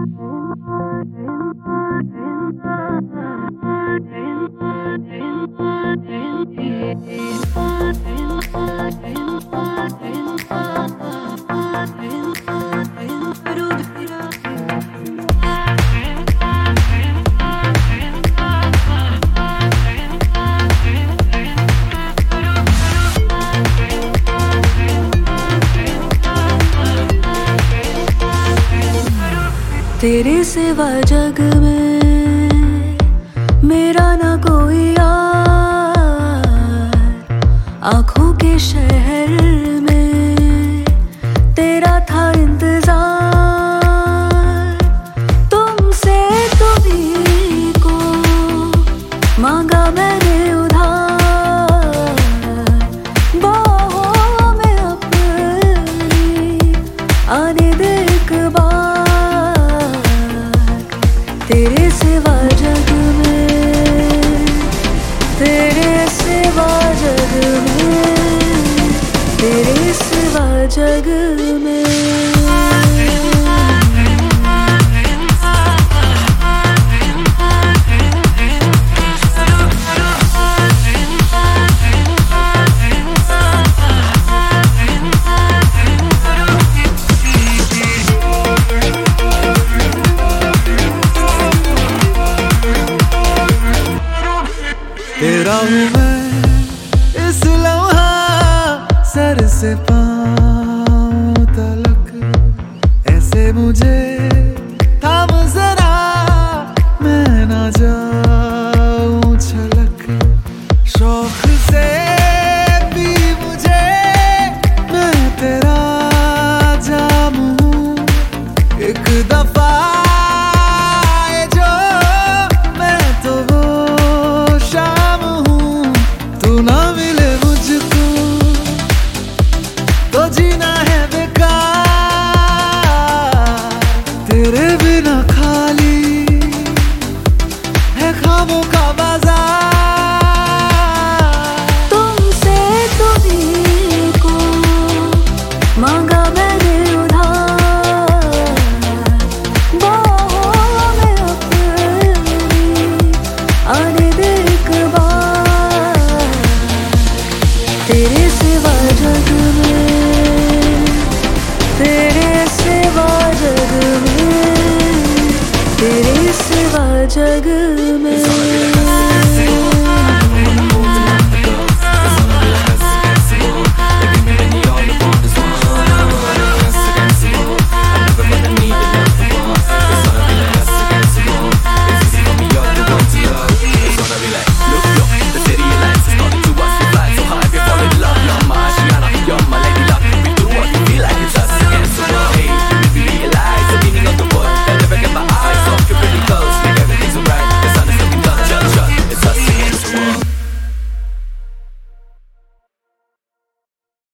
तेरे सिवा जग में मेरा ना कोई यार, आँखों के शहर में तेरा था इंतजार। तुमसे तुम्हीं को मांगा मैंने उधार, बाहों में अपनी आने दे एक बार। तेरे सिवा जग में, तेरे सिवा जग में, तेरे सिवा जग में। तेरा हूँ मैं इस लम्हा, सर से पाँव तलक। ऐसे मुझे थाम जरा, मैं ना जाऊं छलक। शौक से भी मुझे, मैं तेरा जाम हूँ। एक दफा ना मिले मुझको तो जीना है बेकार। तेरे बिना खाली है ख्वाबों का बाजार। तुमसे तुम्हीं को मांगा मैंने उधार, बाहों में अपनी आने दे एक बार। तेरे सिवा जग में, तेरे सिवा जग में, तेरे सिवा जग में।